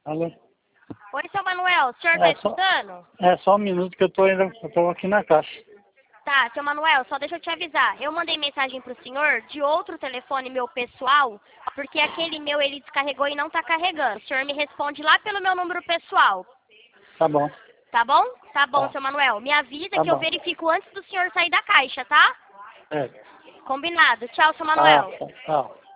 Alô? Oi, seu Manuel, o senhor tá escutando? É só um minuto que eu tô aqui na caixa. Tá, seu Manuel, só deixa eu te avisar. Eu mandei mensagem pro senhor de outro telefone meu pessoal, porque aquele meu ele descarregou e não tá carregando. O senhor me responde lá pelo meu número pessoal. Tá bom. Tá bom? Tá bom, Tá. seu Manuel. Me avisa Tá que eu bom. verifico antes do senhor sair da caixa, tá? É. Combinado. Tchau, seu Tá, Manuel. tá.